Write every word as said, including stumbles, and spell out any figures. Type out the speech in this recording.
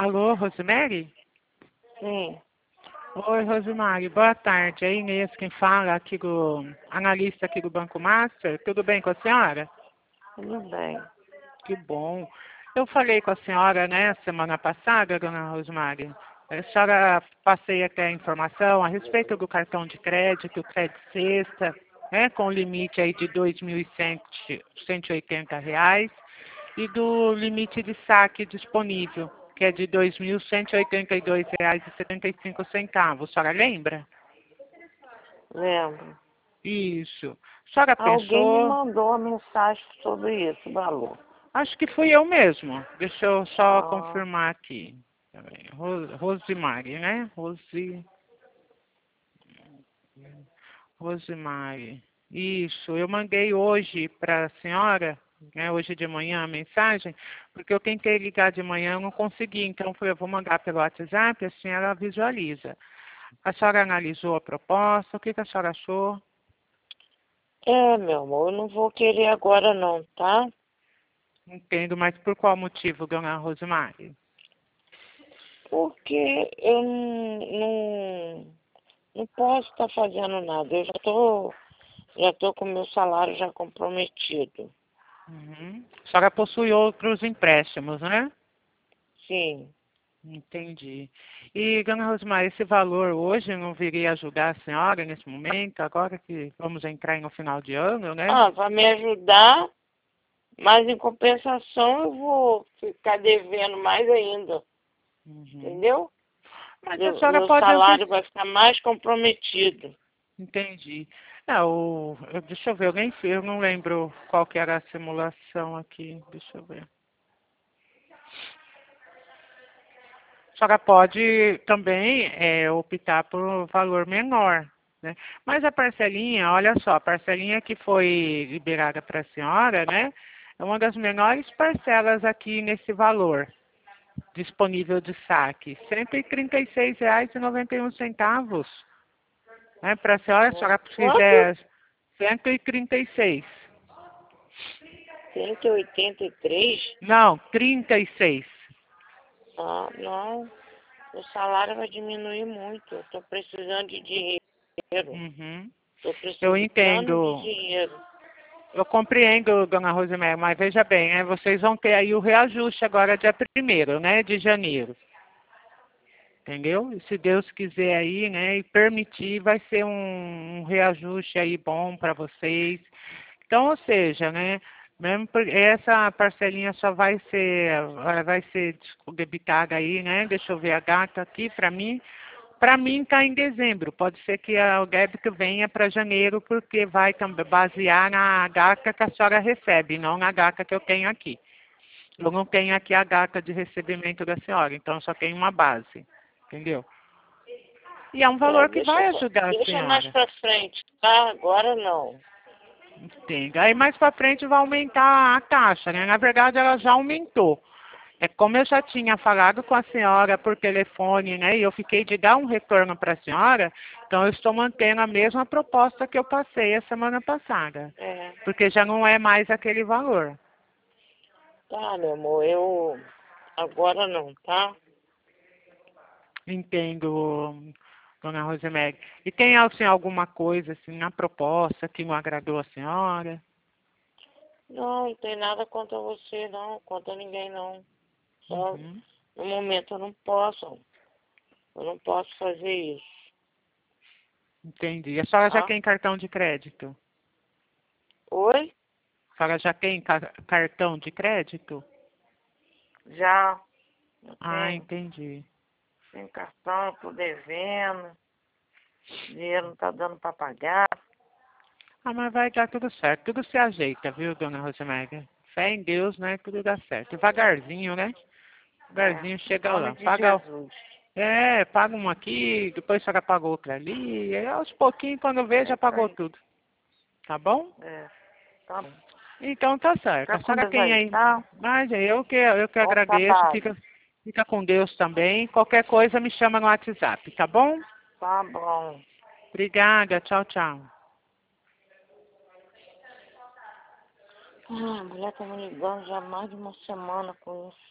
Alô, Rosemary? Sim, Oi, Rosemary, boa tarde. É Inês quem fala, aqui do analista aqui do Banco Master. Tudo bem com a senhora? tudo bem. Que bom. Eu falei com a senhora, né, semana passada, dona Rosemary. A senhora passei até a informação a respeito do cartão de crédito, crédito sexta, né, com limite aí de dois mil e cento e oitenta reais e do limite de saque disponível, que é de dois mil cento e oitenta e dois reais e setenta e cinco centavos. A senhora lembra? Lembro. Isso. A senhora Alguém me pensou? mandou uma mensagem sobre isso, valor. Acho que fui eu mesmo. Deixa eu só Ah, confirmar aqui. Peraí. Ro- Rosemary, né? Rose... Rosemary. Isso. Eu mandei hoje para a senhora, né, hoje de manhã, a mensagem, porque eu tentei ligar de manhã, eu não consegui. Então, eu falei, eu vou mandar pelo WhatsApp, assim ela visualiza. A senhora analisou a proposta? O que, que a senhora achou? é, meu amor, eu não vou querer agora não, tá? Entendo, mas por qual motivo, dona Rosemary? Porque eu não, não, não posso estar fazendo nada. Eu já tô, já tô com o meu salário já comprometido. Uhum. A senhora possui outros empréstimos, né? Sim. Entendi. E, dona Rosemary, esse valor hoje não viria ajudar a senhora nesse momento, agora que vamos entrar no final de ano, né? Ah, vai me ajudar, mas em compensação eu vou ficar devendo mais ainda, Uhum. entendeu? Mas a Meu, senhora meu pode salário antecipar. vai ficar mais comprometido. Entendi. É, o... eu- deixa eu ver, eu nem sei, eu não lembro qual que era a simulação aqui. Deixa eu ver. A senhora pode também é, optar por um valor menor, né? Mas a parcelinha, olha só, a parcelinha que foi liberada para a senhora, né? É uma das menores parcelas aqui nesse valor disponível de saque. cento e trinta e seis reais e noventa e um centavos. Né? Para a senhora, se a senhora Quanto? fizer cento e trinta e seis. cento e oitenta e três? Não, trinta e seis. Ah, não. O salário vai diminuir muito. Eu estou precisando de dinheiro. Uhum. Estou Eu precisando de entendo. dinheiro. Eu compreendo, dona Rosemary, mas veja bem, né, vocês vão ter aí o reajuste agora dia primeiro, né, de janeiro. Entendeu? E se Deus quiser aí, né, e permitir, vai ser um, um reajuste aí bom para vocês. Então, ou seja, né, mesmo por- essa parcelinha só vai ser, eh, vai ser debitada aí, né, deixa eu ver a data aqui para mim. Para mim está em dezembro, pode ser que a- o débito venha para janeiro, porque vai também basear na data que a senhora recebe, não na data que eu tenho aqui. Eu não tenho aqui a data de recebimento da senhora, então só tenho uma base, entendeu? E é um É, valor que deixa, vai pra- ajudar a deixa mais senhora, pra frente, tá? Agora não. entende? Aí mais para frente vai aumentar a taxa, né? Na verdade ela já aumentou. É como eu já tinha falado com a senhora por telefone, né? E eu fiquei de dar um retorno para a senhora, então eu estou mantendo a mesma proposta que eu passei a semana passada, É, porque já não é mais aquele valor. tá, meu amor, eu... Agora não, tá? Entendo, dona Rosemary. E tem assim, alguma coisa assim na proposta que não agradou a senhora? Não, não tem nada contra você, não. Contra ninguém, não. Só Uhum. no momento eu não posso. Eu não posso fazer isso, Entendi. A senhora já tá? tem cartão de crédito? Oi? A senhora já tem ca- cartão de crédito? Já. Eu Ah, tenho. entendi. Sem cartão, eu tô devendo. Dinheiro não tá dando pra pagar. Ah, mas vai dar tudo certo. Tudo se ajeita, viu, dona Rosemary? Fé em Deus, né? Tudo dá certo. Devagarzinho, né? É, Devagarzinho em chega nome lá. de Paga, Jesus. é, paga uma aqui, depois a senhora paga outra ali. E aos pouquinhos, quando vê, É já isso pagou aí. tudo. Tá bom? É, tá bom. Então tá certo. Fica A com senhora Deus tem aí, aí. tá? Mas eu que, eu que Bom agradeço. trabalho. Fica, fica com Deus também. Qualquer coisa me chama no WhatsApp, tá bom? Tá bom. Obrigada. Tchau, tchau. Ah, a mulher tá me ligando já há mais de uma semana com isso.